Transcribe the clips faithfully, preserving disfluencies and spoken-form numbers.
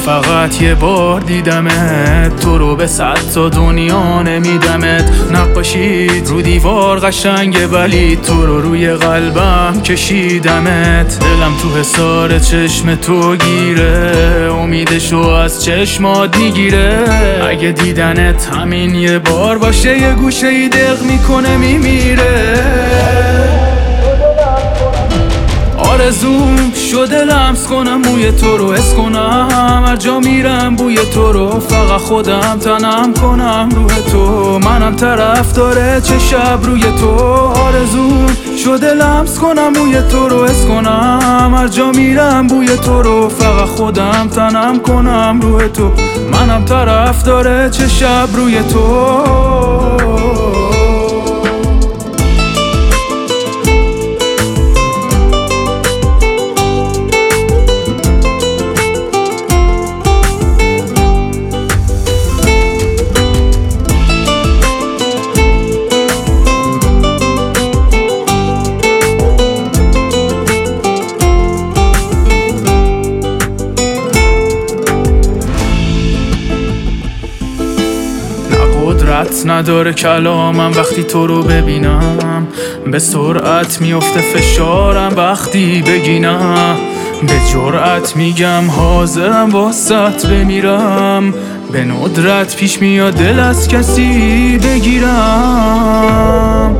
فقط یه بار دیدمت، تو رو به صد تا دنیا نمیدمت. نقاشید رو دیوار قشنگه ولی تو رو روی قلبم کشیدمت. دلم تو حصار چشم تو گیره، امیدشو از چشمات میگیره. اگه دیدنت همین یه بار باشه، یه گوشه ای دق میکنه میمیره. آرزوم شده لمس کنم موی تو رو، حس کنم هر جا میرم بوی تو رو. فقط خودم تنم کنم روح تو، منم طرفدار چه شب روی تو. آرزوم شده لمس کنم موی تو رو، حس کنم هر جا میرم بوی تو رو. فقط خودم تنم کنم روح تو، منم طرفدار چه شب روی تو. قدرت نداره کلامم وقتی تو رو ببینم، به سرعت میفته فشارم وقتی بگینم. به جرأت میگم حاضرم واسط بمیرم، به ندرت پیش میاد دل از کسی بگیرم.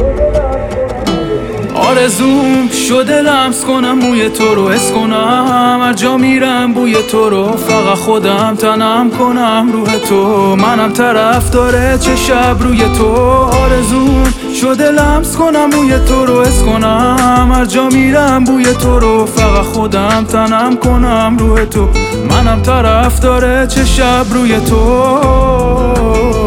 آرزوم شده لمس کنم موی تو رو، حس کنم هر جا میرم بوی تو رو. فقط خودم تنم کنم روح تو، منم طرفدار چه شب روی تو. آرزوم شده لمس کنم موی تو رو، حس کنم هر جا میرم بوی تو رو. فقط خودم تنم کنم روح تو، منم طرفدار چه شب روی تو.